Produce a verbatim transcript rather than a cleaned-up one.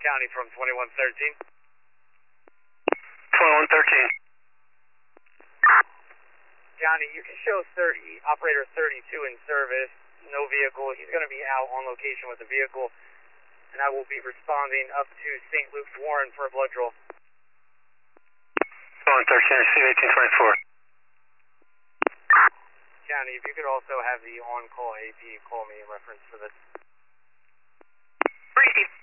County from twenty-one thirteen. twenty-one thirteen. County, you can show thirty, operator thirty-two in service, no vehicle. He's going to be out on location with the vehicle, and I will be responding up to Saint Luke's Warren for a blood draw. twenty-one thirteen, receive eighteen twenty-four. County, if you could also have the on-call A P call me in reference for this. Receive.